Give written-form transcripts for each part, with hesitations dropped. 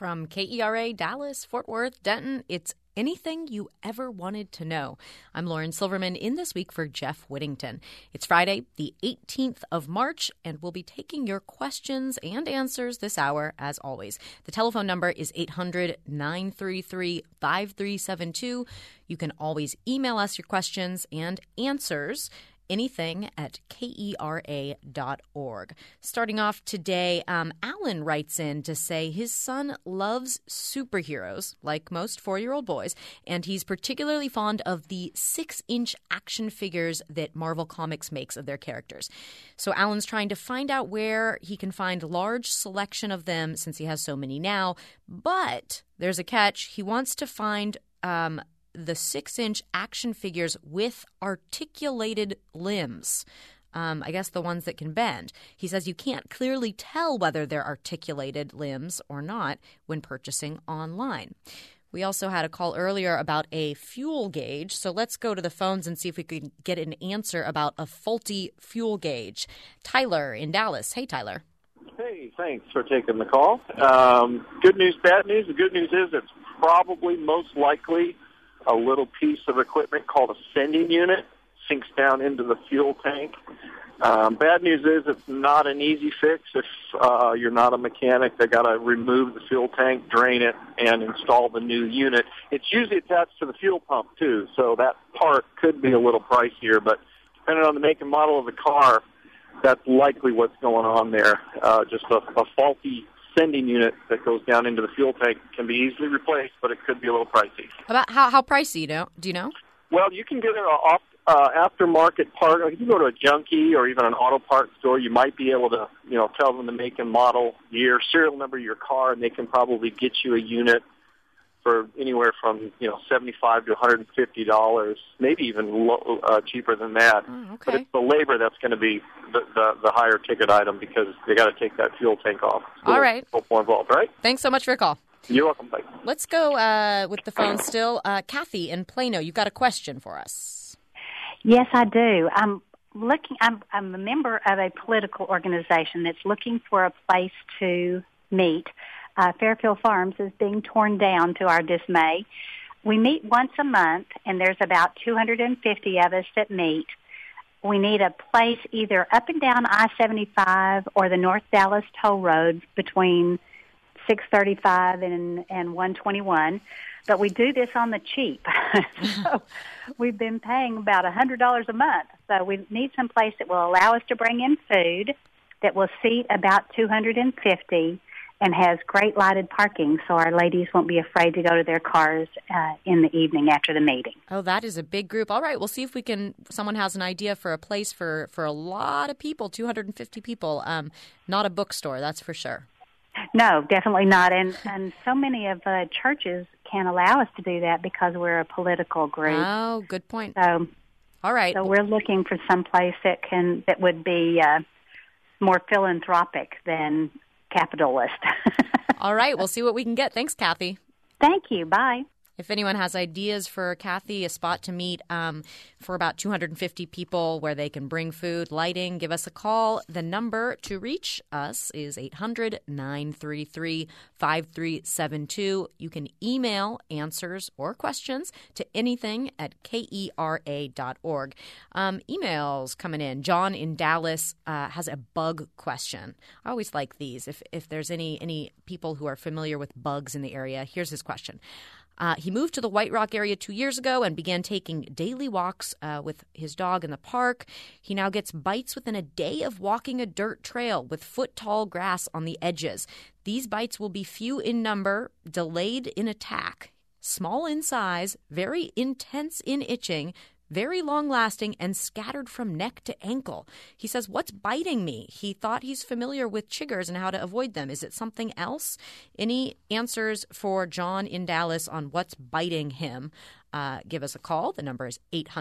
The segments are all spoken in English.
From KERA, Dallas, Fort Worth, Denton, it's anything you ever wanted to know. I'm Lauren Silverman in this week for Jeff Whittington. It's Friday, the 18th of March, and we'll be taking your questions and answers this hour, as always. The telephone number is 800-933-5372. You can always email us your questions and answers anything at KERA.org. Starting off today, Alan writes in to say his son loves superheroes, like most 4-year-old boys, and he's particularly fond of the 6-inch action figures that Marvel Comics makes of their characters. So Alan's trying to find out where he can find a large selection of them since he has so many now, but there's a catch. He wants to find the 6-inch action figures with articulated limbs. I guess the ones that can bend. He says you can't clearly tell whether they're articulated limbs or not when purchasing online. We also had a call earlier about a fuel gauge, so let's go to the phones and see if we can get an answer about a faulty fuel gauge. Tyler in Dallas. Hey, Tyler. Hey, thanks for taking the call. Good news, bad news. The good news is it's probably most likely a little piece of equipment called a sending unit sinks down into the fuel tank. Bad news is it's not an easy fix. If you're not a mechanic, they got to remove the fuel tank, drain it, and install the new unit. It's usually attached to the fuel pump, too, so that part could be a little pricier, but depending on the make and model of the car, that's likely what's going on there. Just a faulty sending unit that goes down into the fuel tank can be easily replaced, but it could be a little pricey. About how pricey, do you know? Well, you can get an aftermarket part. If you go to a junkie or even an auto parts store, you might be able to, tell them the make and model, year, serial number of your car, and they can probably get you a unit for anywhere from $75 to $150, maybe even cheaper than that. Oh, okay. But it's the labor that's going to be the higher ticket item because they got to take that fuel tank off. All right. A little more involved, right? Thanks so much for your call. You're welcome. Bye. Let's go with the phone still. Kathy in Plano, you've got a question for us. Yes, I do. I'm a member of a political organization that's looking for a place to meet. Fairfield Farms is being torn down to our dismay. We meet once a month, and there's about 250 of us that meet. We need a place either up and down I-75 or the North Dallas Toll Road between 635 and 121. But we do this on the cheap. So we've been paying about $100 a month. So we need some place that will allow us to bring in food, that will seat about 250, and has great lighted parking so our ladies won't be afraid to go to their cars in the evening after the meeting. Oh, that is a big group. All right, we'll see if someone has an idea for a place for a lot of people, 250 people. Not a bookstore, that's for sure. No, definitely not. And so many of the churches can't allow us to do that because we're a political group. Oh, good point. So, all right. So we're looking for some place that would be more philanthropic than capitalist. All right, we'll see what we can get. Thanks, Kathy. Thank you. Bye. If anyone has ideas for Kathy, a spot to meet for about 250 people where they can bring food, lighting, give us a call. The number to reach us is 800-933-5372. You can email answers or questions to anything at KERA.org. Emails coming in. John in Dallas has a bug question. I always like these. If there's any people who are familiar with bugs in the area, here's his question. He moved to the White Rock area 2 years ago and began taking daily walks with his dog in the park. He now gets bites within a day of walking a dirt trail with foot-tall grass on the edges. These bites will be few in number, delayed in attack, small in size, very intense in itching, very long-lasting, and scattered from neck to ankle. He says, what's biting me? He thought he's familiar with chiggers and how to avoid them. Is it something else? Any answers for John in Dallas on what's biting him? Give us a call. The number is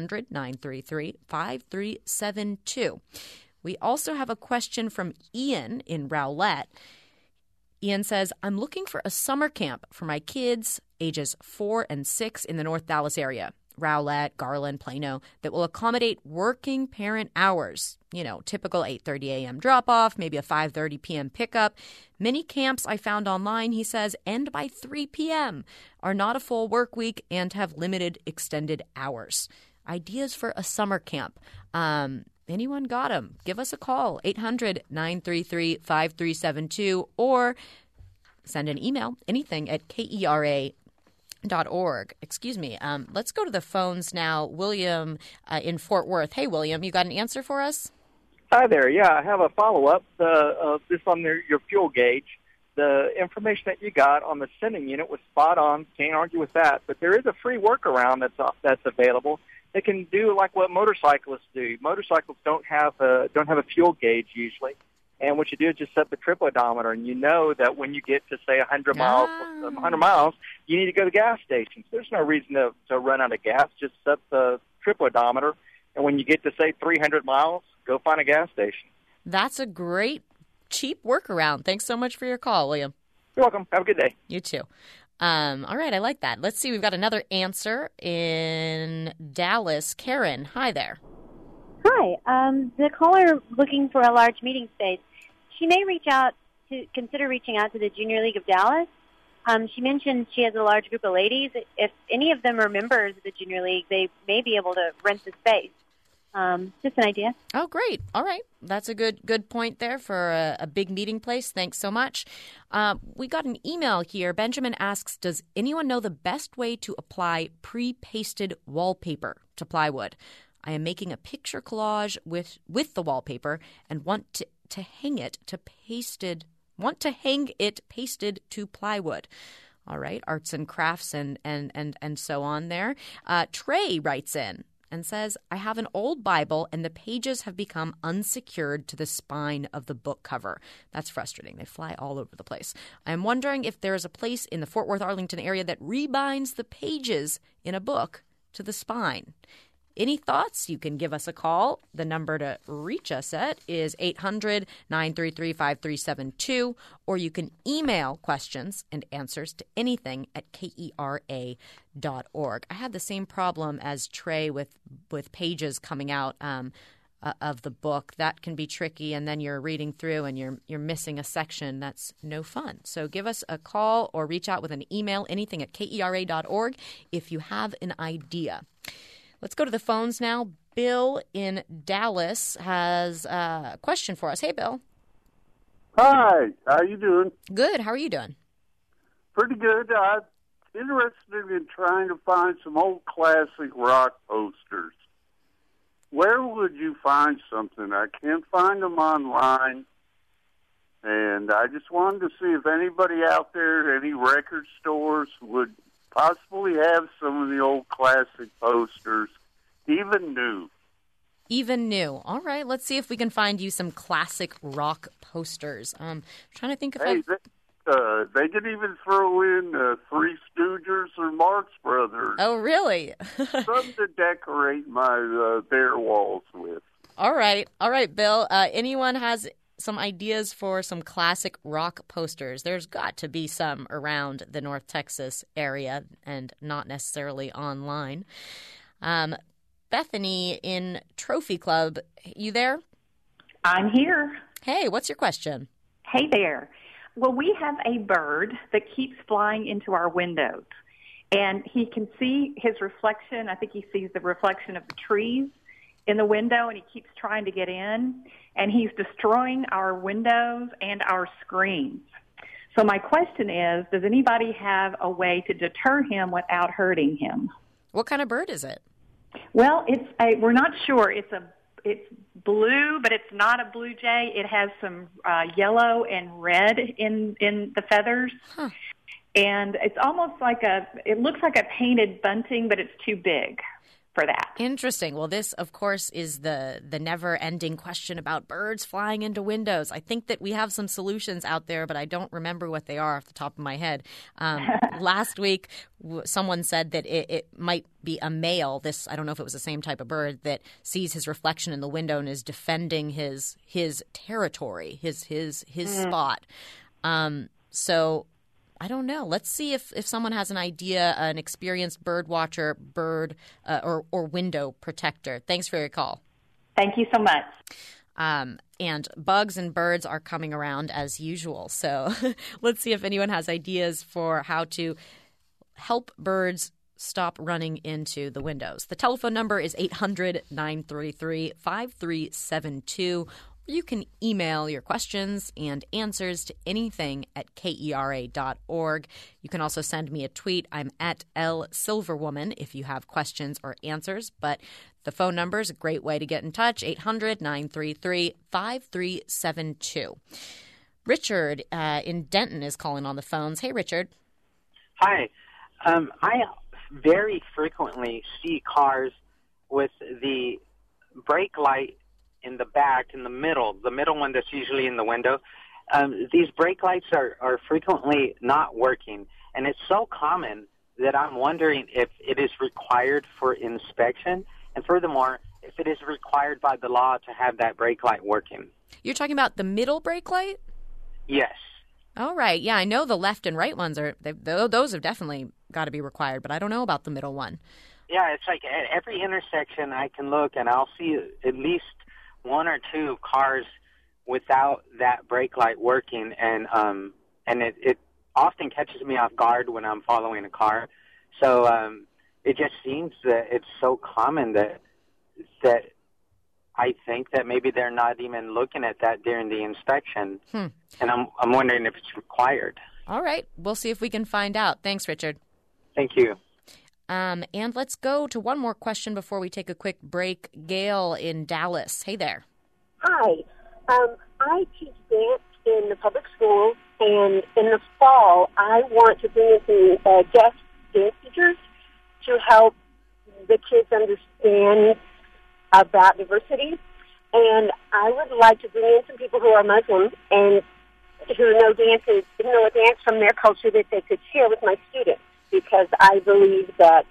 800-933-5372. We also have a question from Ian in Rowlett. Ian says, I'm looking for a summer camp for my kids, ages 4 and 6, in the North Dallas area. Rowlett, Garland, Plano, that will accommodate working parent hours. Typical 8:30 a.m. drop-off, maybe a 5:30 p.m. pickup. Many camps I found online, he says, end by 3 p.m., are not a full work week, and have limited extended hours. Ideas for a summer camp. Anyone got them? Give us a call, 800-933-5372, or send an email, anything at KERA.org. Excuse me. Let's go to the phones now. William in Fort Worth. Hey, William, you got an answer for us? Hi there. Yeah, I have a follow-up. This on your fuel gauge. The information that you got on the sending unit was spot on. Can't argue with that. But there is a free workaround that's available. They can do like what motorcyclists do. Motorcycles don't have a fuel gauge usually. And what you do is just set the trip odometer, and you know that when you get to, say, 100 miles, you need to go to the gas station. So there's no reason to run out of gas. Just set the trip odometer, and when you get to, say, 300 miles, go find a gas station. That's a great, cheap workaround. Thanks so much for your call, William. You're welcome. Have a good day. You too. All right, I like that. Let's see. We've got another answer in Dallas. Karen, hi there. Hi. The caller looking for a large meeting space. She may consider reaching out to the Junior League of Dallas. She mentioned she has a large group of ladies. If any of them are members of the Junior League, they may be able to rent the space. Just an idea. Oh, great. All right. That's a good point there for a big meeting place. Thanks so much. We got an email here. Benjamin asks, does anyone know the best way to apply pre-pasted wallpaper to plywood? I am making a picture collage with the wallpaper and want to hang it pasted to plywood. All right, arts and crafts and so on there. Trey writes in and says, I have an old Bible and the pages have become unsecured to the spine of the book cover. That's frustrating. They fly all over the place. I'm wondering if there is a place in the Fort Worth, Arlington area that rebinds the pages in a book to the spine. Any thoughts? You can give us a call. The number to reach us at is 800-933-5372, or you can email questions and answers to anything at KERA.org. I had the same problem as Trey with pages coming out of the book. That can be tricky, and then you're reading through and you're missing a section. That's no fun. So give us a call or reach out with an email, anything at KERA.org if you have an idea. Let's go to the phones now. Bill in Dallas has a question for us. Hey, Bill. Hi. How you doing? Good. How are you doing? Pretty good. I'm interested in trying to find some old classic rock posters. Where would you find something? I can't find them online. And I just wanted to see if anybody out there, any record stores, would possibly have some of the old classic posters, even new. Even new. All right, let's see if we can find you some classic rock posters. I'm trying to think if they could even throw in Three Stooges or Marx Brothers. Oh, really? Something to decorate my bare walls with. All right, Bill. Anyone has some ideas for some classic rock posters? There's got to be some around the North Texas area and not necessarily online. Bethany in Trophy Club, you there? I'm here. Hey, what's your question? Hey there. Well, we have a bird that keeps flying into our windows, and he can see his reflection. I think he sees the reflection of the trees in the window, and he keeps trying to get in, and he's destroying our windows and our screens. So my question is, does anybody have a way to deter him without hurting him? What kind of bird is it? Well, we're not sure. It's blue, but it's not a blue jay. It has some yellow and red in the feathers. Huh. And it's almost like it looks like a painted bunting, but it's too big for that. Interesting. Well, this, of course, is the never-ending question about birds flying into windows. I think that we have some solutions out there, but I don't remember what they are off the top of my head. Last week, someone said that it might be a male. I don't know if it was the same type of bird that sees his reflection in the window and is defending his territory, his spot. So I don't know. Let's see if someone has an idea, an experienced bird watcher, or window protector. Thanks for your call. Thank you so much. And bugs and birds are coming around as usual. So let's see if anyone has ideas for how to help birds stop running into the windows. The telephone number is 800-933-5372. You can email your questions and answers to anything at KERA.org. You can also send me a tweet. I'm at @LSilverwoman if you have questions or answers. But the phone number is a great way to get in touch, 800-933-5372. Richard in Denton is calling on the phones. Hey, Richard. Hi. I very frequently see cars with the brake light in the back, in the middle one that's usually in the window. These brake lights are frequently not working, and it's so common that I'm wondering if it is required for inspection, and furthermore, if it is required by the law to have that brake light working. You're talking about the middle brake light? Yes. All right. Yeah, I know the left and right ones those have definitely got to be required, but I don't know about the middle one. Yeah, it's like at every intersection I can look, and I'll see at least one or two cars without that brake light working, and it often catches me off guard when I'm following a car. So it just seems that it's so common that I think that maybe they're not even looking at that during the inspection, and I'm wondering if it's required. All right, we'll see if we can find out. Thanks, Richard. Thank you. And let's go to one more question before we take a quick break. Gail in Dallas. Hey there. Hi. I teach dance in the public schools, and in the fall, I want to bring in some guest dance teachers to help the kids understand about diversity. And I would like to bring in some people who are Muslim and who know a dance from their culture that they could share with my students, because I believe that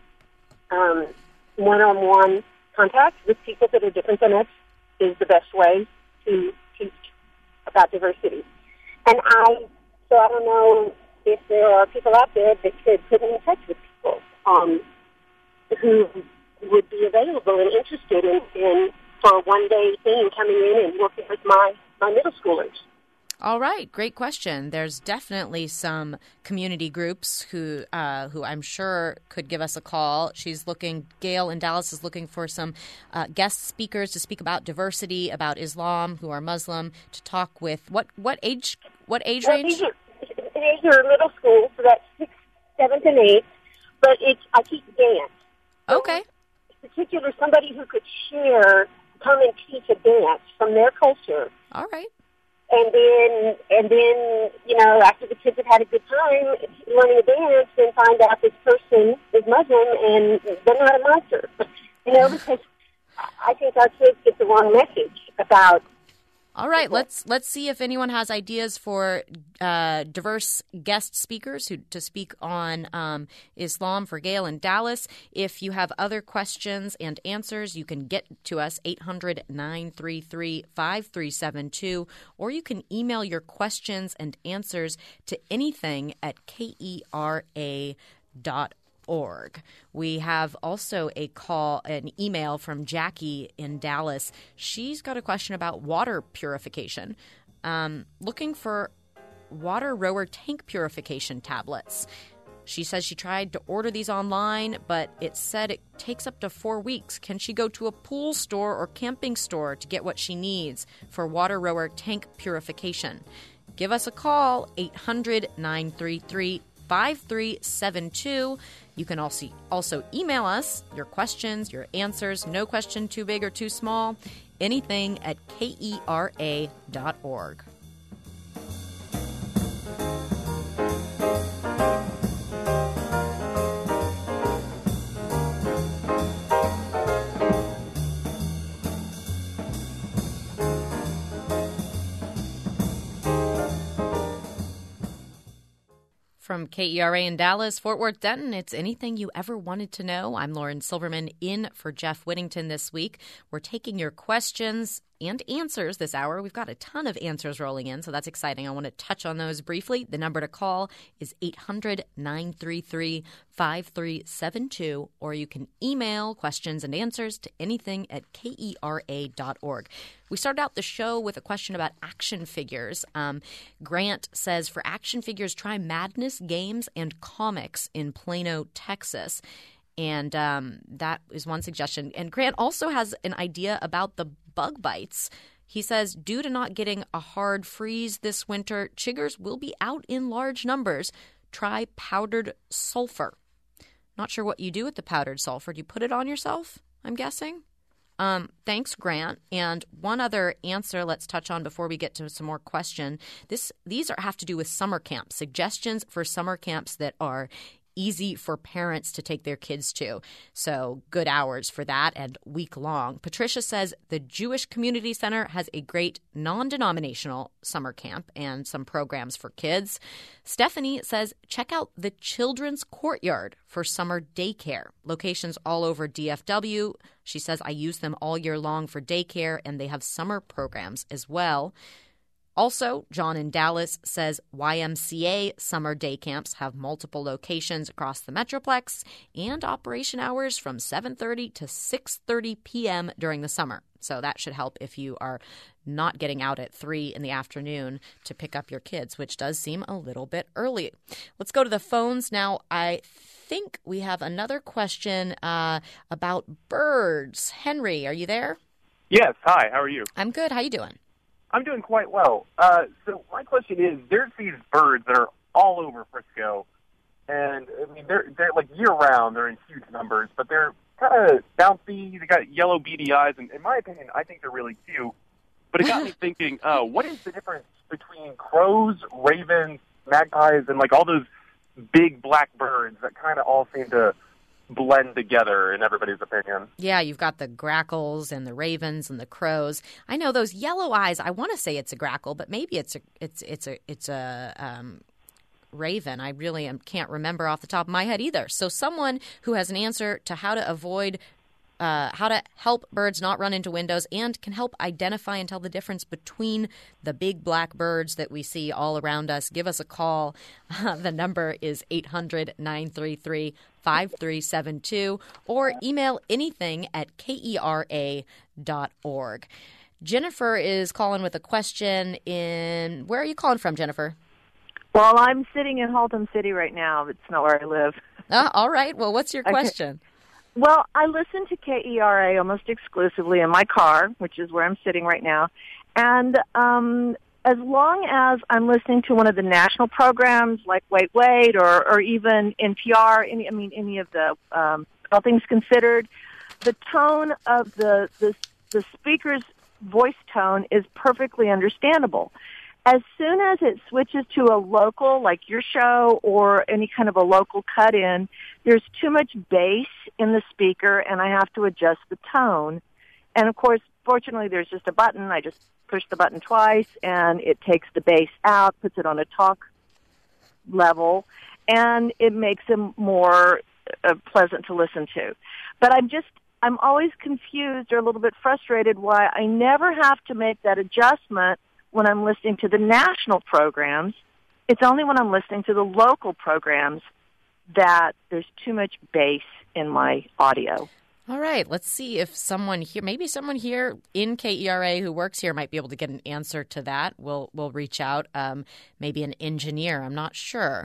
one-on-one contact with people that are different than us is the best way to teach about diversity. And I don't know if there are people out there that could put me in touch with people who would be available and interested in for a one-day thing, coming in and working with my middle schoolers. All right, great question. There's definitely some community groups who I'm sure could give us a call. Gail in Dallas is looking for some guest speakers to speak about diversity, about Islam, who are Muslim, to talk with what age range? These are middle school, so that's 6th, 7th, and 8th. But I teach dance. Okay. In particular, somebody who could come and teach a dance from their culture. All right. And then, after the kids have had a good time learning a dance, then find out this person is Muslim and they're not a monster. Because I think our kids get the wrong message about. All right, let's see if anyone has ideas for diverse guest speakers to speak on Islam for Gail in Dallas. If you have other questions and answers, you can get to us, 800-933-5372, or you can email your questions and answers to anything at KERA.org. We have also an email from Jackie in Dallas. She's got a question about water purification, looking for water rower tank purification tablets. She says she tried to order these online, but it said it takes up to 4 weeks. Can she go to a pool store or camping store to get what she needs for water rower tank purification? Give us a call, 800-933-5372. You can also email us your questions, your answers, no question too big or too small, anything at KERA.org. From KERA in Dallas, Fort Worth, Denton, it's anything you ever wanted to know. I'm Lauren Silverman in for Jeff Whittington this week. We're taking your questions and answers this hour. We've got a ton of answers rolling in, so that's exciting. I want to touch on those briefly. The number to call is 800-933-5372, or you can email questions and answers to anything@kera.org. We started out the show with a question about action figures. Grant says, for action figures, try Madness Games and Comics in Plano, Texas. And that is one suggestion. And Grant also has an idea about the bug bites. He says, due to not getting a hard freeze this winter, chiggers will be out in large numbers. Try powdered sulfur. Not sure what you do with the powdered sulfur. Do you put it on yourself, I'm guessing? Thanks, Grant. And one other answer let's touch on before we get to some more question. These have to do with summer camps, suggestions for summer camps that are easy for parents to take their kids to. So good hours for that and week long. Patricia says the Jewish Community Center has a great non-denominational summer camp and some programs for kids. Stephanie says check out the Children's Courtyard for summer daycare. Locations all over DFW. She says I use them all year long for daycare, and they have summer programs as well. Also, John in Dallas says YMCA summer day camps have multiple locations across the Metroplex and operation hours from 7:30 to 6:30 p.m. during the summer. So that should help if you are not getting out at 3 in the afternoon to pick up your kids, which does seem a little bit early. Let's go to the phones now. I think we have another question about birds. Henry, are you there? Yes. Hi, how are you? I'm good. How you doing? I'm doing quite well. So my question is, there's these birds that are all over Frisco, and I mean they're like year-round. They're in huge numbers, but they're kind of bouncy. They got yellow beady eyes, and in my opinion, I think they're really cute. But it got me thinking, what is the difference between crows, ravens, magpies, and like all those big black birds that kind of all seem to blend together in everybody's opinion? Yeah, you've got the grackles and the ravens and the crows. I know those yellow eyes. I want to say it's a grackle, but maybe it's a raven. I really can't remember off the top of my head either. So someone who has an answer to how to avoid how to help birds not run into windows and can help identify and tell the difference between the big black birds that we see all around us, give us a call. The number is 800-933-5372 or email anything@kera.org. Jennifer is calling with a question in – where are you calling from, Jennifer? Well, I'm sitting in Haltom City right now. It's not where I live. All right. Well, what's your question? Okay. Well, I listen to KERA almost exclusively in my car, which is where I'm sitting right now. And as long as I'm listening to one of the national programs like Wait, Wait, or even NPR, any of the All Things Considered, the tone of the speaker's voice tone is perfectly understandable. As soon as it switches to a local, like your show, or any kind of a local cut-in, there's too much bass in the speaker, and I have to adjust the tone. And, of course, fortunately, there's just a button. I just push the button twice, and it takes the bass out, puts it on a talk level, and it makes it more pleasant to listen to. But I'm always confused or a little bit frustrated why I never have to make that adjustment when I'm listening to the national programs. It's only when I'm listening to the local programs that there's too much bass in my audio. All right. Let's see if someone here in KERA who works here might be able to get an answer to that. We'll reach out. Maybe an engineer. I'm not sure.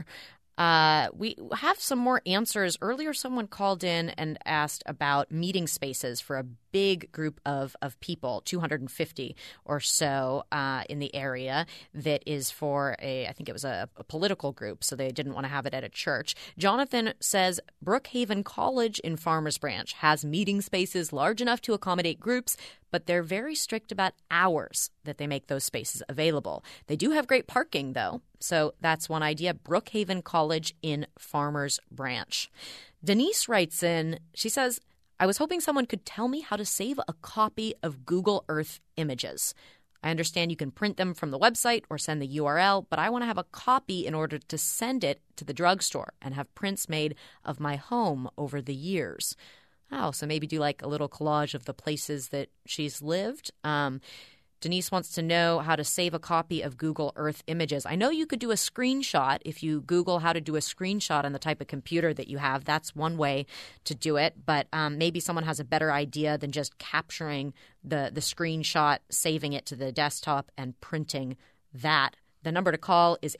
We have some more answers. Earlier, someone called in and asked about meeting spaces for a big group of people, 250 or so in the area, that is for I think it was a political group, so they didn't want to have it at a church. Jonathan says Brookhaven College in Farmers Branch has meeting spaces large enough to accommodate groups, but they're very strict about hours that they make those spaces available. They do have great parking, though, so that's one idea. Brookhaven College in Farmers Branch. Denise writes in, she says, I was hoping someone could tell me how to save a copy of Google Earth images. I understand you can print them from the website or send the URL, but I want to have a copy in order to send it to the drugstore and have prints made of my home over the years. Oh, so maybe do like a little collage of the places that she's lived. Denise wants to know how to save a copy of Google Earth images. I know you could do a screenshot if you Google how to do a screenshot on the type of computer that you have. That's one way to do it. But maybe someone has a better idea than just capturing the screenshot, saving it to the desktop, and printing that. The number to call is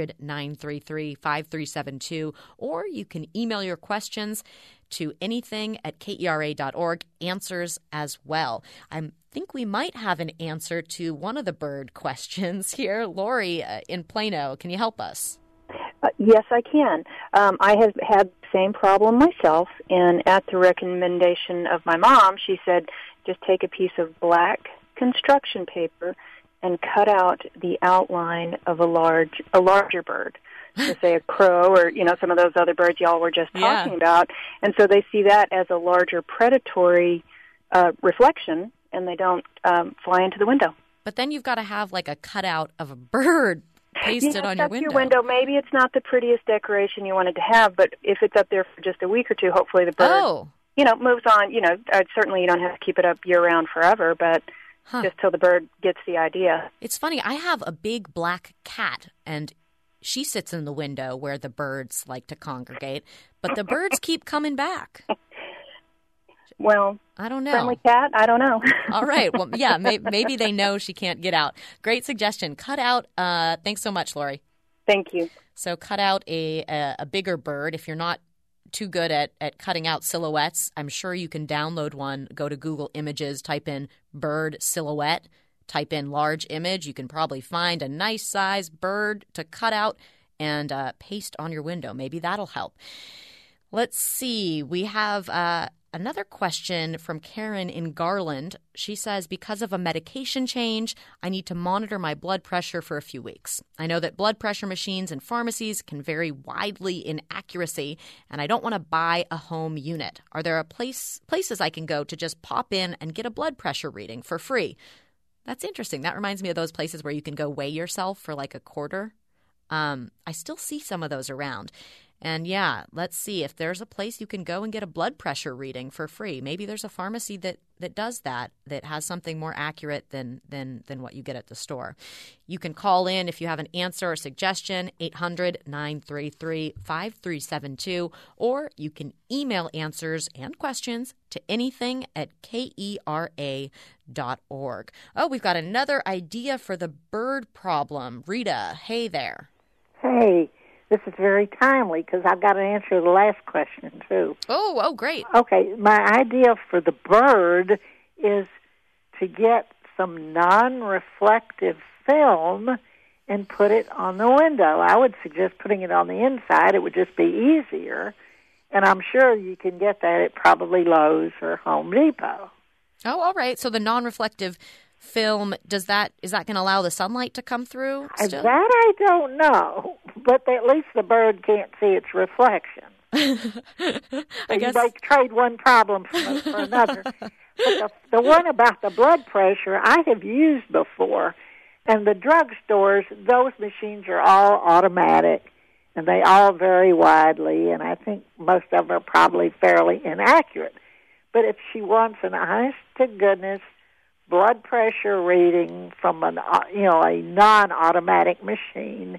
800-933-5372, or you can email your questions to anything@kera.org, answers as well. I think we might have an answer to one of the bird questions here. Lori in Plano, can you help us? Yes, I can. I have had the same problem myself, and at the recommendation of my mom, she said just take a piece of black construction paper and cut out the outline of a larger bird, so say a crow or, some of those other birds y'all were just talking about. And so they see that as a larger predatory reflection, and they don't fly into the window. But then you've got to have like a cutout of a bird pasted on your window. Maybe it's not the prettiest decoration you wanted to have, but if it's up there for just a week or two, hopefully the bird, moves on. Certainly you don't have to keep it up year-round forever, but just till the bird gets the idea. It's funny. I have a big black cat, and she sits in the window where the birds like to congregate, but the birds keep coming back. Well, I don't know. Friendly cat? I don't know. All right. Well, yeah, maybe they know she can't get out. Great suggestion. Cut out. Thanks so much, Lori. Thank you. So cut out a bigger bird. If you're not too good at cutting out silhouettes, I'm sure you can download one. Go to Google Images, type in bird silhouette, type in large image. You can probably find a nice size bird to cut out and paste on your window. Maybe that'll help. Let's see. We have another question from Karen in Garland. She says, because of a medication change, I need to monitor my blood pressure for a few weeks. I know that blood pressure machines in pharmacies can vary widely in accuracy, and I don't want to buy a home unit. Are there places I can go to just pop in and get a blood pressure reading for free? That's interesting. That reminds me of those places where you can go weigh yourself for like a quarter. I still see some of those around. And yeah, let's see if there's a place you can go and get a blood pressure reading for free. Maybe there's a pharmacy that does that has something more accurate than what you get at the store. You can call in if you have an answer or suggestion, 800-933-5372, or you can email answers and questions to anything@kera.org. Oh, we've got another idea for the bird problem. Rita, hey there. Hey. This is very timely because I've got an answer to the last question, too. Oh, great. Okay, my idea for the bird is to get some non-reflective film and put it on the window. I would suggest putting it on the inside. It would just be easier. And I'm sure you can get that at probably Lowe's or Home Depot. Oh, all right. So the non-reflective film, is that going to allow the sunlight to come through still? That I don't know, but at least the bird can't see its reflection. I guess they trade one problem for another. But the one about the blood pressure I have used before, and the drugstores, those machines are all automatic, and they all vary widely, and I think most of them are probably fairly inaccurate. But if she wants an honest-to-goodness blood pressure reading from a non-automatic machine,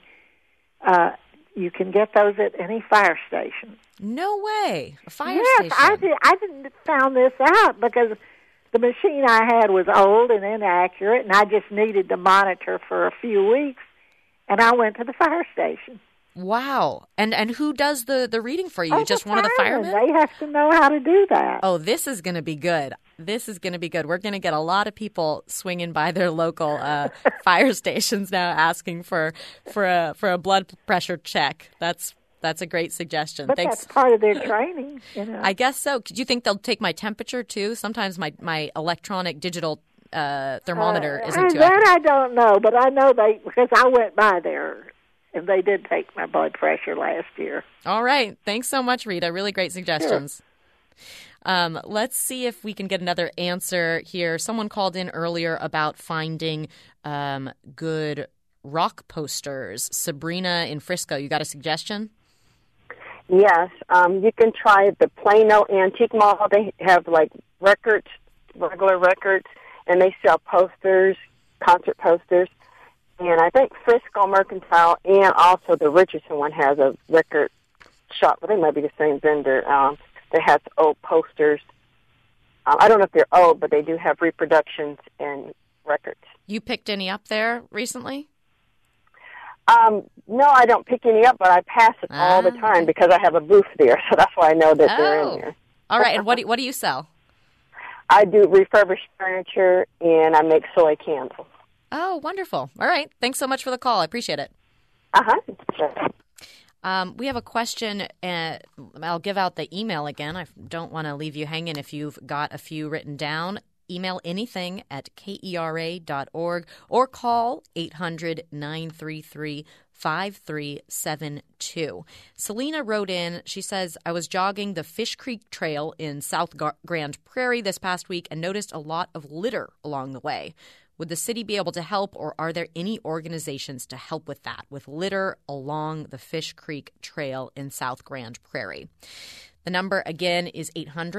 you can get those at any fire station. No way. A fire station? Yes, I didn't found this out because the machine I had was old and inaccurate, and I just needed to monitor for a few weeks, and I went to the fire station. Wow. And who does the reading for you? Just one of the firemen? They have to know how to do that. Oh, this is going to be good. This is going to be good. We're going to get a lot of people swinging by their local fire stations now asking for a blood pressure check. That's a great suggestion. But Thanks. That's part of their training, I guess so. Do you think they'll take my temperature too? Sometimes my electronic digital thermometer isn't too accurate. That I don't know, but I know because I went by there. And they did take my blood pressure last year. All right. Thanks so much, Rita. Really great suggestions. Sure. Let's see if we can get another answer here. Someone called in earlier about finding good rock posters. Sabrina in Frisco, you got a suggestion? Yes, you can try the Plano Antique Mall. They have like records, regular records, and they sell posters, concert posters. And I think Frisco Mercantile and also the Richardson one has a record shop, but they might be the same vendor. That has old posters. I don't know if they're old, but they do have reproductions and records. You picked any up there recently? No, I don't pick any up, but I pass it all the time because I have a booth there, so that's why I know that they're in there. All right, and what do you sell? I do refurbished furniture, and I make soy candles. Oh, wonderful. All right, thanks so much for the call. I appreciate it. Sure. We have a question. I'll give out the email again. I don't want to leave you hanging if you've got a few written down. Email anything at kera.org or call 800-933-5372. Selena wrote in, she says, I was jogging the Fish Creek Trail in South Grand Prairie this past week and noticed a lot of litter along the way. Would the city be able to help, or are there any organizations to help with that, with litter along the Fish Creek Trail in South Grand Prairie? The number, again, is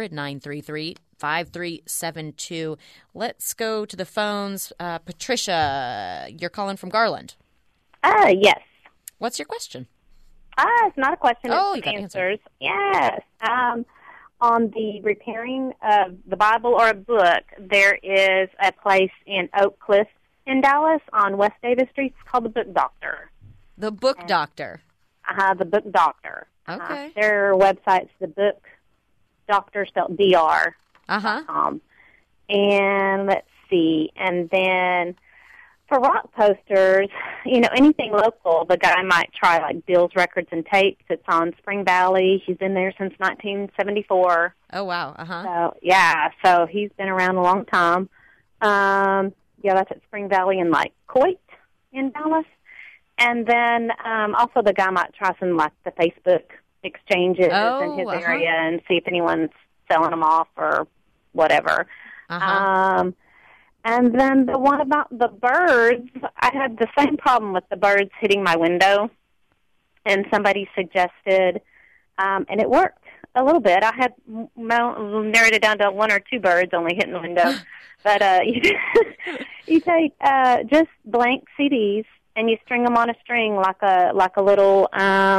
800-933-5372. Let's go to the phones. Patricia, you're calling from Garland. Yes. What's your question? It's not a question. Oh, it's you got answers. Yes. On the repairing of the Bible or a book, there is a place in Oak Cliff in Dallas on West Davis Street. It's called the Book Doctor. The Book Doctor. The Book Doctor. Okay. Their website's the Book Doctor, spelled DR. And let's see. And then for rock posters, anything local, the guy might try like Bill's Records and Tapes. It's on Spring Valley. He's been there since 1974. Oh, wow. So he's been around a long time. That's at Spring Valley in like Coit in Dallas. And then also the guy might try some like the Facebook exchanges in his area and see if anyone's selling them off or whatever. And then the one about the birds, I had the same problem with the birds hitting my window. And somebody suggested, and it worked a little bit. I had narrowed it down to 1 or 2 birds only hitting the window. But you take just blank CDs and you string them on a string like a little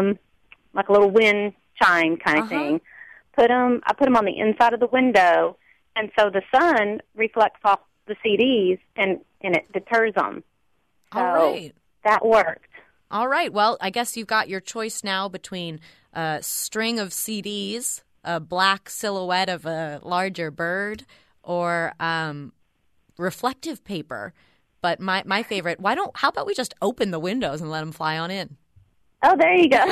wind chime kind of thing. I put them on the inside of the window, and so the sun reflects off the CDs and it deters them. So all right. That worked. All right. Well, I guess you've got your choice now between a string of CDs, a black silhouette of a larger bird, or reflective paper. But my favorite, how about we just open the windows and let them fly on in? Oh, there you go.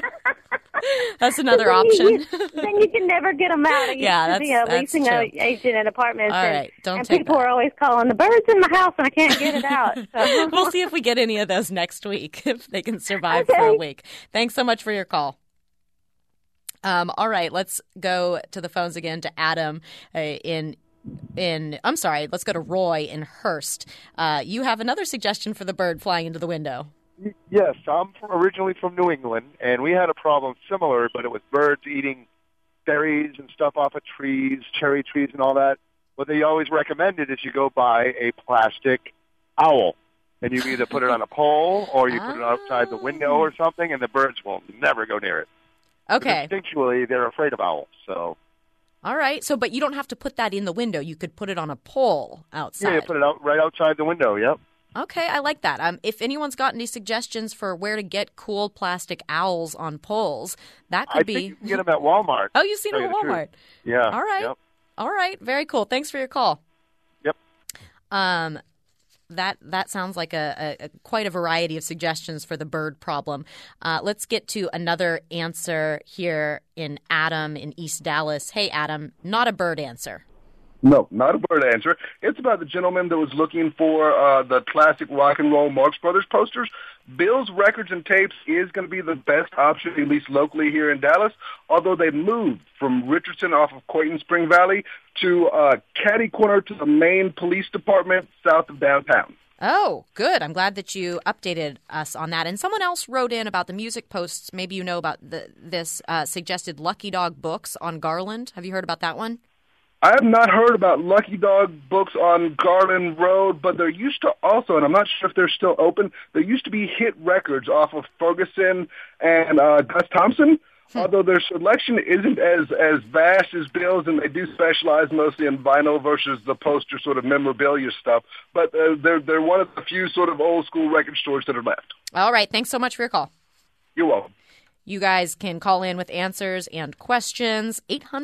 That's another option. Then you can never get them out. That's leasing agent in apartments. All right, and people are always calling, the bird's in my house and I can't get it out. So. We'll see if we get any of those next week, if they can survive for a week. Thanks so much for your call. All right, let's go to the phones again to Adam let's go to Roy in Hearst. You have another suggestion for the bird flying into the window. Yes, I'm originally from New England, and we had a problem similar, but it was birds eating berries and stuff off of trees, cherry trees and all that. What they always recommended is you go buy a plastic owl, and you either put it on a pole or you put it outside the window or something, and the birds will never go near it. Okay. Instinctually, they're afraid of owls, so... All right. But you don't have to put that in the window. You could put it on a pole outside. Yeah, you put it right outside the window, yep. Okay, I like that. If anyone's got any suggestions for where to get cool plastic owls on poles, that could be... I think you can get them at Walmart. Oh, you've seen them at Walmart? Yeah. All right. Yep. All right. Very cool. Thanks for your call. Yep. That sounds like a quite a variety of suggestions for the bird problem. Let's get to another answer here in Adam in East Dallas. Hey, Adam, not a bird answer. No, not a bird answer. It's about the gentleman that was looking for the classic rock and roll Marx Brothers posters. Bill's Records and Tapes is going to be the best option, at least locally here in Dallas, although they moved from Richardson off of Coit and Spring Valley to catty corner to the main police department south of downtown. Oh, good. I'm glad that you updated us on that. And someone else wrote in about the music posts. Maybe you know about this suggested Lucky Dog books on Garland. Have you heard about that one? I have not heard about Lucky Dog books on Garland Road, but there used to also, and I'm not sure if they're still open, there used to be hit records off of Ferguson and Gus Thompson. Although their selection isn't as vast as Bill's, and they do specialize mostly in vinyl versus the poster sort of memorabilia stuff. But they're one of the few sort of old school record stores that are left. All right. Thanks so much for your call. You're welcome. You guys can call in with answers and questions,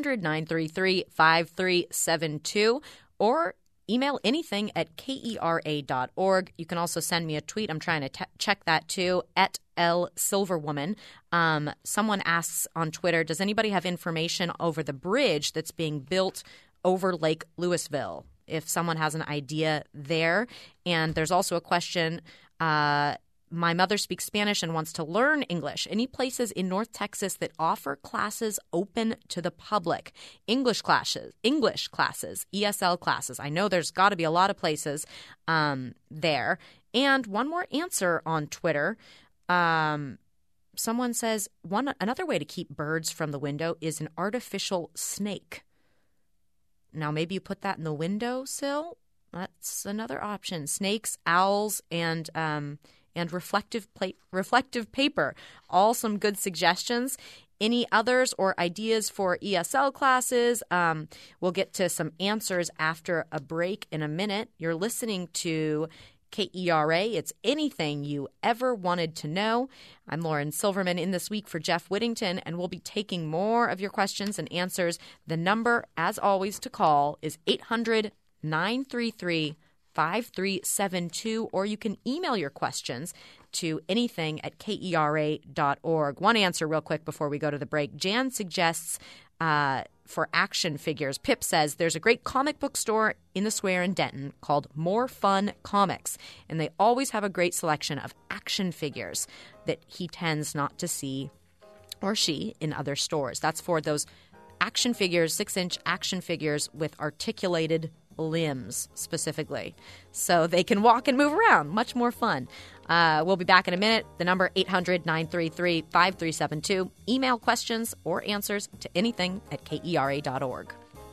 800-933-5372, or email anything at kera.org. You can also send me a tweet. I'm trying to check that too, at @LSilverwoman. Someone asks on Twitter, does anybody have information over the bridge that's being built over Lake Louisville? If someone has an idea there. And there's also a question, my mother speaks Spanish and wants to learn English. Any places in North Texas that offer classes open to the public? English classes, ESL classes. I know there's got to be a lot of places there. And one more answer on Twitter. Someone says another way to keep birds from the window is an artificial snake. Now, maybe you put that in the windowsill. That's another option. Snakes, owls, and reflective paper. All some good suggestions. Any others or ideas for ESL classes? We'll get to some answers after a break in a minute. You're listening to KERA. It's anything you ever wanted to know. I'm Lauren Silverman in this week for Jeff Whittington, and we'll be taking more of your questions and answers. The number, as always, to call is 800-933-5372, or you can email your questions to anything at kera.org. One answer real quick before we go to the break. Jan suggests for action figures. Pip says there's a great comic book store in the square in Denton called More Fun Comics, and they always have a great selection of action figures that he tends not to see, or she, in other stores. That's for those action figures, 6-inch action figures with articulated limbs specifically, so they can walk and move around. Much more fun. We'll be back in a minute. The number 800-933-5372. Email questions or answers to anything at kera.org.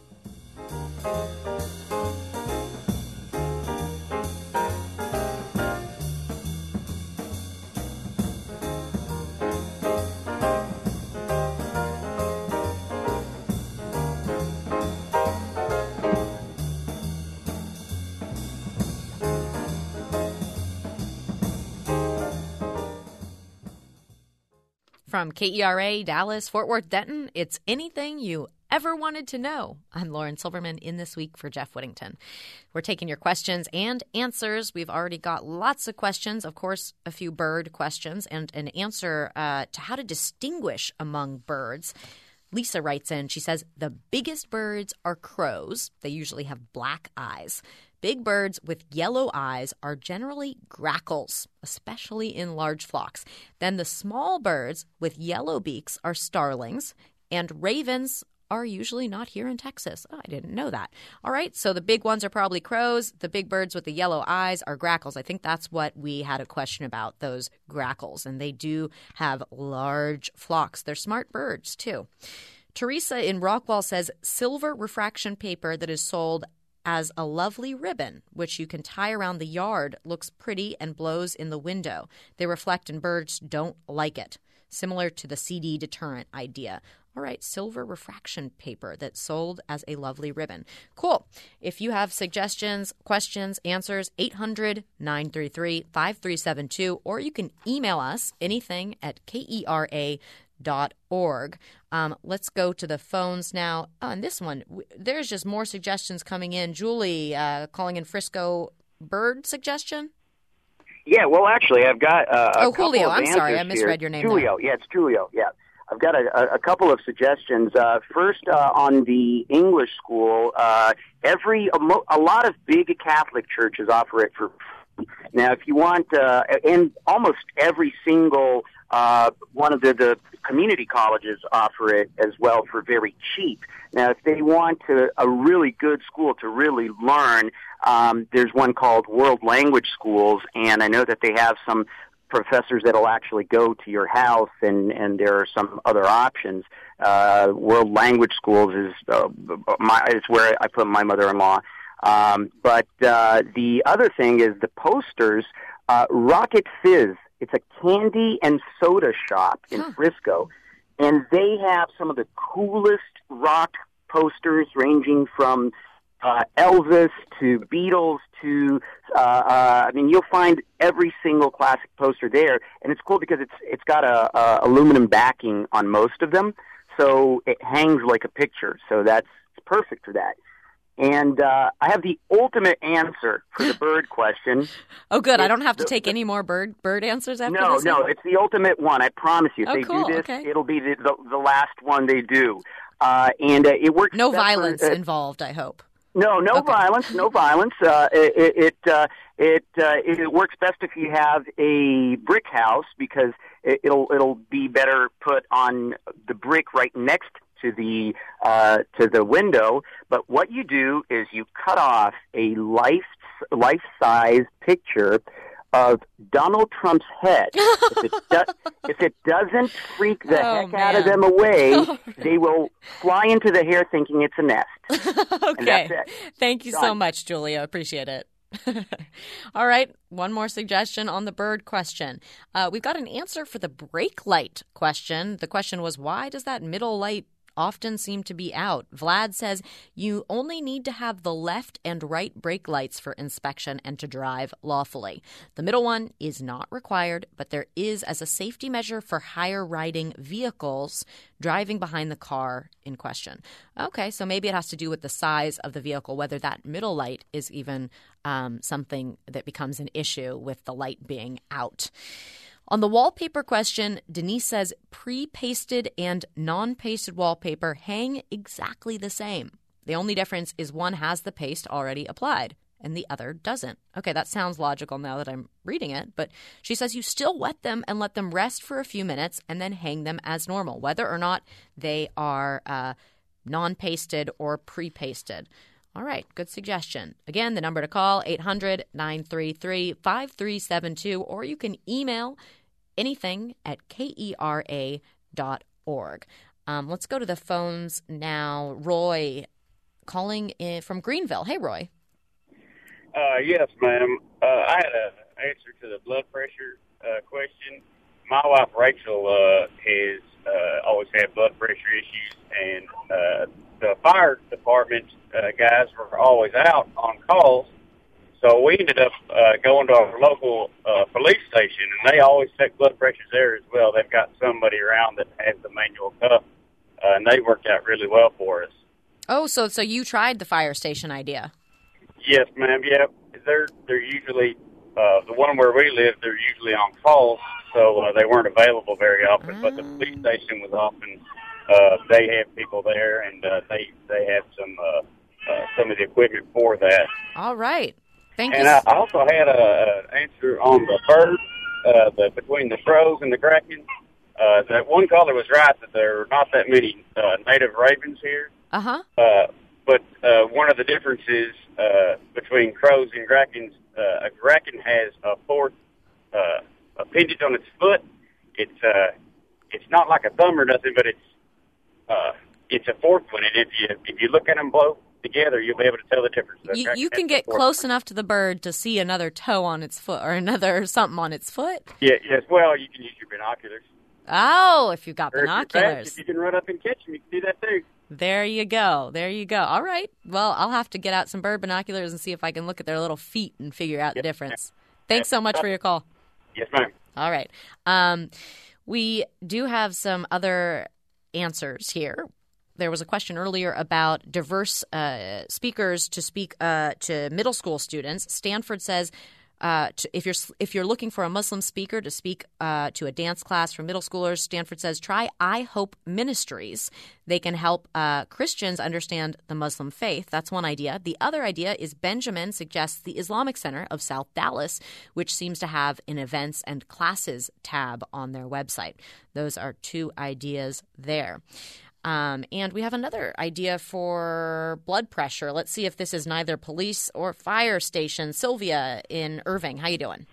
From KERA, Dallas, Fort Worth, Denton, it's anything you ever wanted to know. I'm Lauren Silverman in this week for Jeff Whittington. We're taking your questions and answers. We've already got lots of questions, of course, a few bird questions, and an answer to how to distinguish among birds. Lisa writes in, she says, the biggest birds are crows. They usually have black eyes. Big birds with yellow eyes are generally grackles, especially in large flocks. Then the small birds with yellow beaks are starlings, and ravens are usually not here in Texas. Oh, I didn't know that. All right, so the big ones are probably crows. The big birds with the yellow eyes are grackles. I think that's what we had a question about, those grackles, and they do have large flocks. They're smart birds, too. Teresa in Rockwall says silver refraction paper that is sold as a lovely ribbon, which you can tie around the yard, looks pretty and blows in the window. They reflect and birds don't like it. Similar to the CD deterrent idea. All right, silver refraction paper that's sold as a lovely ribbon. Cool. If you have suggestions, questions, answers, 800-933-5372, or you can email us anything at kera.org. Let's go to the phones now. And this one, there's just more suggestions coming in. Julie, calling in Frisco, bird suggestion? Yeah, well, actually, I've got Julio, I'm sorry, I misread your name. Julio, yeah, it's Julio, yeah. I've got a couple of suggestions. First, on the English school, a lot of big Catholic churches offer it for free. Now, if you want, in almost every single one of the community colleges offer it as well for very cheap. Now, if they want a really good school to really learn, there's one called World Language Schools, and I know that they have some professors that'll actually go to your house, and there are some other options. World Language Schools is where I put my mother-in-law. But the other thing is the posters. Rocket Fizz. It's a candy and soda shop in Frisco, and they have some of the coolest rock posters, ranging from Elvis to Beatles to you'll find every single classic poster there, and it's cool because it's got a aluminum backing on most of them, so it hangs like a picture. So it's perfect for that. And I have the ultimate answer for the bird question. Oh, good. I don't have to take any more bird answers after this? No, it's the ultimate one. I promise you. If they do this, it'll be the last one they do. And it works. No violence involved, I hope. No violence. No violence. It works best if you have a brick house, because it'll be better put on the brick right next to the window. But what you do is you cut off a life-size picture of Donald Trump's head. If it doesn't freak the heck out of them away, they will fly into the hair thinking it's a nest. Okay. And that's it. Thank you so much, Julia. Appreciate it. All right. One more suggestion on the bird question. We've got an answer for the brake light question. The question was, why does that middle light often seem to be out? Vlad says you only need to have the left and right brake lights for inspection and to drive lawfully. The middle one is not required, but there is as a safety measure for higher riding vehicles driving behind the car in question. Okay, so maybe it has to do with the size of the vehicle, whether that middle light is even something that becomes an issue with the light being out. On the wallpaper question, Denise says pre-pasted and non-pasted wallpaper hang exactly the same. The only difference is one has the paste already applied and the other doesn't. Okay, that sounds logical now that I'm reading it, but she says you still wet them and let them rest for a few minutes and then hang them as normal, whether or not they are non-pasted or pre-pasted. All right, good suggestion. Again, the number to call, 800-933-5372, or you can email anything at kera.org. Let's go to the phones now. Roy calling in from Greenville. Hey, Roy. Yes, ma'am. I had an answer to the blood pressure question. My wife, Rachel, has always had blood pressure issues, and the fire department guys were always out on calls. So we ended up going to our local police station, and they always check blood pressures there as well. They've got somebody around that has the manual cuff, and they worked out really well for us. Oh, so you tried the fire station idea? Yes, ma'am. Yeah, they're usually the one where we live. They're usually on calls, so they weren't available very often. But the police station was often. They have people there, and they have some of the equipment for that. All right. Thank you. And I also had an answer on the bird, between the crows and the kraken. That one caller was right that there are not that many native ravens here. Uh-huh. But one of the differences between crows and krakens, a kraken has a fourth appendage on its foot. It's not like a thumb or nothing, but it's a fourth one. And if you look at them both together, you'll be able to tell the difference. You can get close enough to the bird to see another toe on its foot or another something on its foot? Yeah, yes. Well, you can use your binoculars. Oh, if you've got binoculars. If you can run up and catch them, you can do that too. There you go. There you go. All right. Well, I'll have to get out some bird binoculars and see if I can look at their little feet and figure out the difference. Thanks so much for your call. Yes, ma'am. All right. We do have some other answers here. There was a question earlier about diverse speakers to speak to middle school students. Stanford says if you're looking for a Muslim speaker to speak to a dance class for middle schoolers, Stanford says try I Hope Ministries. They can help Christians understand the Muslim faith. That's one idea. The other idea is Benjamin suggests the Islamic Center of South Dallas, which seems to have an events and classes tab on their website. Those are two ideas there. And we have another idea for blood pressure. Let's see if this is neither police or fire station. Sylvia in Irving, how you doing?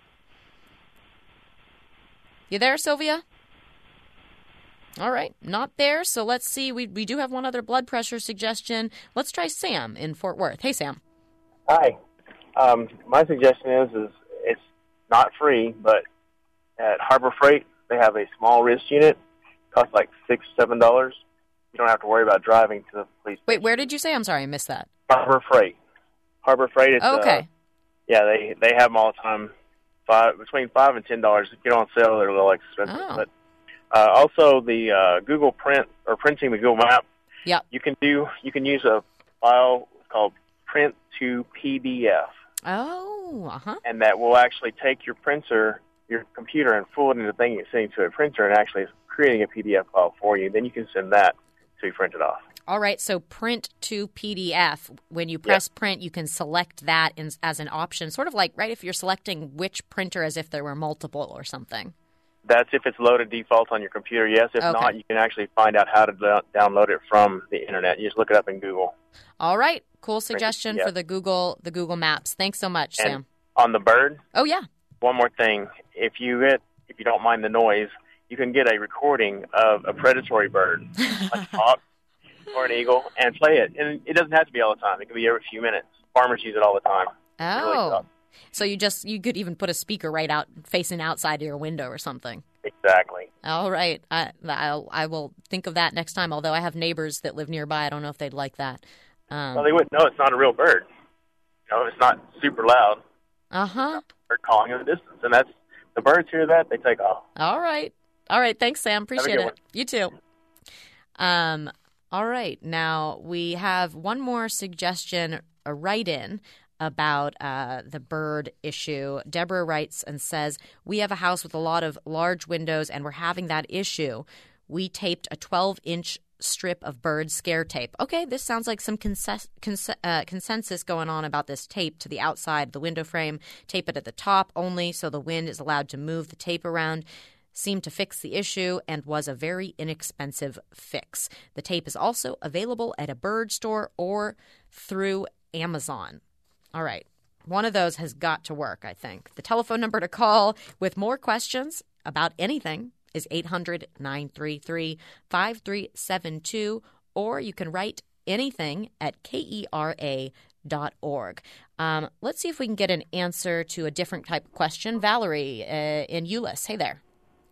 You there, Sylvia? All right, not there. So let's see. We do have one other blood pressure suggestion. Let's try Sam in Fort Worth. Hey, Sam. Hi. My suggestion is it's not free, but at Harbor Freight, they have a small wrist unit. It costs like $6-7. You don't have to worry about driving to the police station. Wait, where did you say? I'm sorry, I missed that. Harbor Freight. Harbor Freight. It's, okay. Yeah, they have them all the time. Between $5 and $10. If you get on sale, they're a little expensive. Oh. But also the Google Print or printing the Google Map. Yep. You can use a file called Print to PDF. Oh, uh-huh. And that will actually take your computer, and pull it into the thing you're sending to a printer, and actually creating a PDF file for you. Then you can send that to be printed off. All right, so print to PDF. When you press print, you can select that as an option, sort of like, right, if you're selecting which printer as if there were multiple or something. That's if it's loaded default on your computer, yes. If not, you can actually find out how to download it from the Internet. You just look it up in Google. All right, cool suggestion for the Google Maps. Thanks so much, and Sam. On the bird? Oh, yeah. One more thing. If you don't mind the noise, you can get a recording of a predatory bird, like a hawk or an eagle, and play it. And it doesn't have to be all the time. It can be every few minutes. Farmers use it all the time. Oh, so you could even put a speaker right out facing outside of your window or something. Exactly. All right. I will think of that next time, although I have neighbors that live nearby. I don't know if they'd like that. Well, they wouldn't know it's not a real bird. It's not super loud. Uh-huh. They're calling in the distance, and the birds hear that, they take off. All right. Thanks, Sam. Appreciate it. One. You too. All right. Now we have one more suggestion, a write-in about the bird issue. Deborah writes and says, we have a house with a lot of large windows, and we're having that issue. We taped a 12-inch strip of bird scare tape. Okay, this sounds like some consensus going on about this tape to the outside of the window frame. Tape it at the top only so the wind is allowed to move the tape around. Seemed to fix the issue and was a very inexpensive fix. The tape is also available at a bird store or through Amazon. All right. One of those has got to work, I think. The telephone number to call with more questions about anything is 800-933-5372, or you can write anything at KERA.org. Let's see if we can get an answer to a different type of question. Valerie in Euless. Hey there.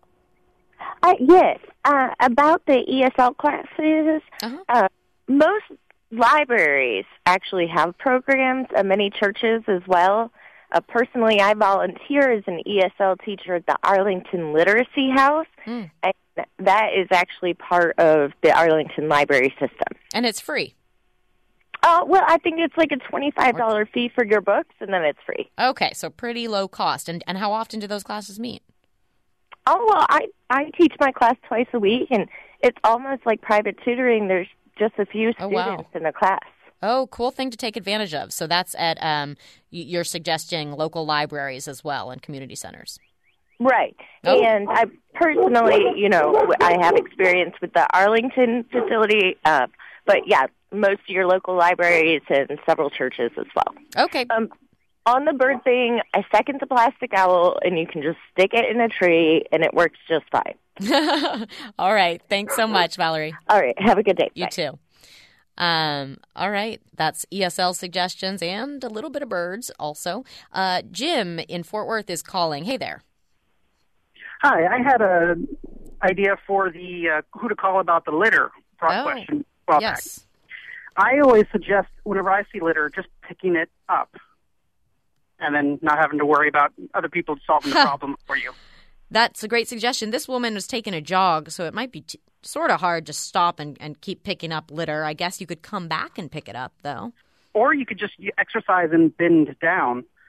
Yes. About the ESL classes, most libraries actually have programs, many churches as well. Personally, I volunteer as an ESL teacher at the Arlington Literacy House, and that is actually part of the Arlington Library System. And it's free? Well, I think it's like a $25 fee for your books, and then it's free. Okay, so pretty low cost. And how often do those classes meet? Oh, well, I teach my class twice a week, and it's almost like private tutoring. There's just a few students in the class. Oh, cool thing to take advantage of. So that's at, you're suggesting local libraries as well and community centers. Right. Oh. And I personally, I have experience with the Arlington facility, but yeah, most of your local libraries and several churches as well. Okay. On the bird thing, I second the plastic owl, and you can just stick it in a tree, and it works just fine. All right. Thanks so much, Valerie. All right. Have a good day. You too. All right. That's ESL suggestions and a little bit of birds also. Jim in Fort Worth is calling. Hey there. Hi. I had an idea for the who to call about the litter question. Yes. I always suggest whenever I see litter, just picking it up and then not having to worry about other people solving the problem for you. That's a great suggestion. This woman was taking a jog, so it might be sort of hard to stop and keep picking up litter. I guess you could come back and pick it up, though. Or you could just exercise and bend down.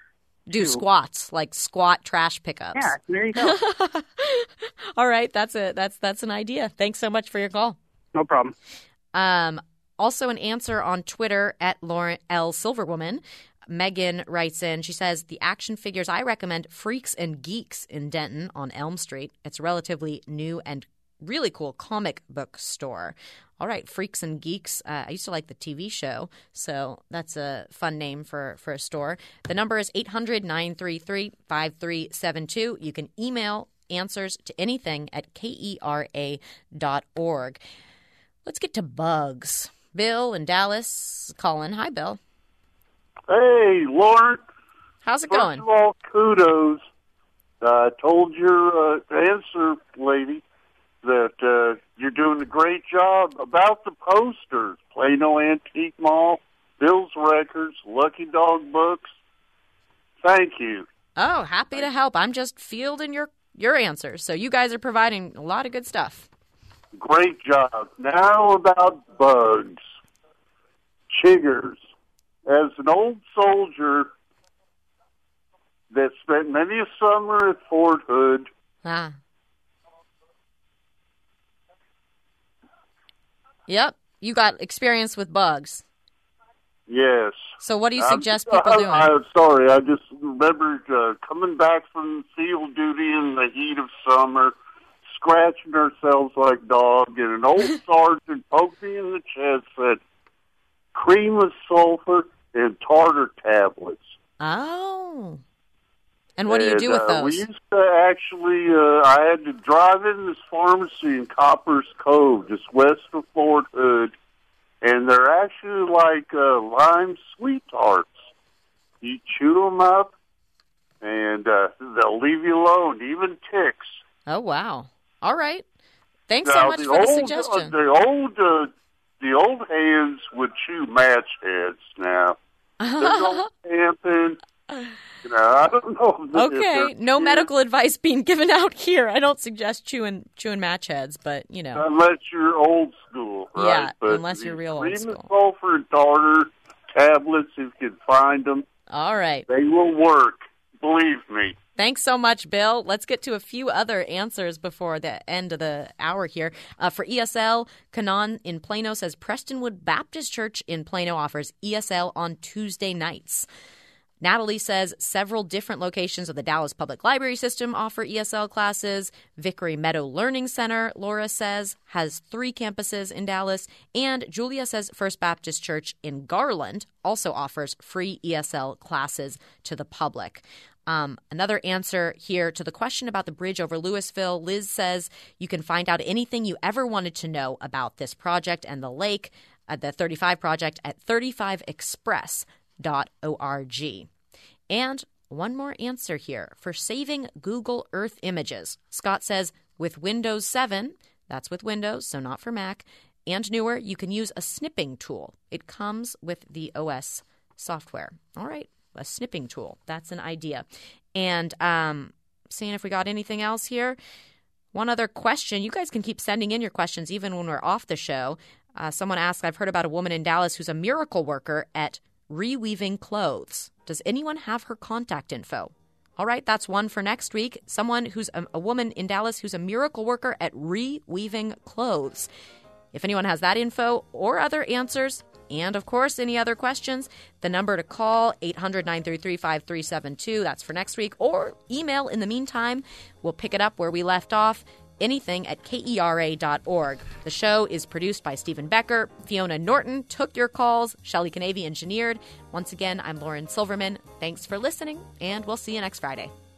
do squats, like squat trash pickups. Yeah, there you go. All right, that's an idea. Thanks so much for your call. No problem. Also an answer on Twitter at Lauren L. Silverwoman. Megan writes in, she says, the action figures I recommend, Freaks and Geeks in Denton on Elm Street. It's a relatively new and really cool comic book store. All right, Freaks and Geeks. I used to like the TV show, so that's a fun name for a store. The number is 800-933-5372. You can email answers to anything at KERA.org. Let's get to bugs. Bill in Dallas, Colin. Hi, Bill. Hey, Lauren. How's it going? First of all, kudos. I told your answer lady that you're doing a great job about the posters. Plano Antique Mall, Bill's Records, Lucky Dog Books. Thank you. Oh, happy to help. I'm just fielding your answers. So you guys are providing a lot of good stuff. Great job. Now about bugs. Chiggers. As an old soldier that spent many a summer at Fort Hood, Yep, you got experience with bugs. yes. So what do you suggest people doing? I'm sorry, I just remembered coming back from field duty in the heat of summer, scratching ourselves like dogs, and an old sergeant poked me in the chest, said, cream of sulfur and tartar tablets. Oh. And what do you do with those? We used to actually, I had to drive in this pharmacy in Copper's Cove, just west of Fort Hood, and they're actually like lime sweet tarts. You chew them up, and they'll leave you alone, even ticks. Oh, wow. All right. Thanks so much for the suggestion. The old hands would chew match heads now. There's no stamping. I don't know. Okay, no medical advice being given out here. I don't suggest chewing match heads, but, Unless you're old school, right? Yeah, but unless you're real old school. Cream of sulfur and tartar tablets, if you can find them. All right. They will work. Believe me. Thanks so much, Bill. Let's get to a few other answers before the end of the hour here. For ESL, Kanan in Plano says Prestonwood Baptist Church in Plano offers ESL on Tuesday nights. Natalie says several different locations of the Dallas Public Library System offer ESL classes. Vickery Meadow Learning Center, Laura says, has 3 campuses in Dallas. And Julia says First Baptist Church in Garland also offers free ESL classes to the public. Another answer here to the question about the bridge over Louisville, Liz says you can find out anything you ever wanted to know about this project and the lake, the 35 project at 35express.org. And one more answer here for saving Google Earth images. Scott says with Windows 7, that's with Windows, so not for Mac, and newer, you can use a snipping tool. It comes with the OS software. All right. A snipping tool. That's an idea. And seeing if we got anything else here. One other question. You guys can keep sending in your questions even when we're off the show. Someone asked, I've heard about a woman in Dallas who's a miracle worker at Reweaving Clothes. Does anyone have her contact info? All right, that's one for next week. Someone who's a woman in Dallas who's a miracle worker at Reweaving Clothes. If anyone has that info or other answers, and, of course, any other questions, the number to call, 800-933-5372. That's for next week. Or email in the meantime. We'll pick it up where we left off, anything at KERA.org. The show is produced by Stephen Becker. Fiona Norton took your calls. Shelley Canavy engineered. Once again, I'm Lauren Silverman. Thanks for listening, and we'll see you next Friday.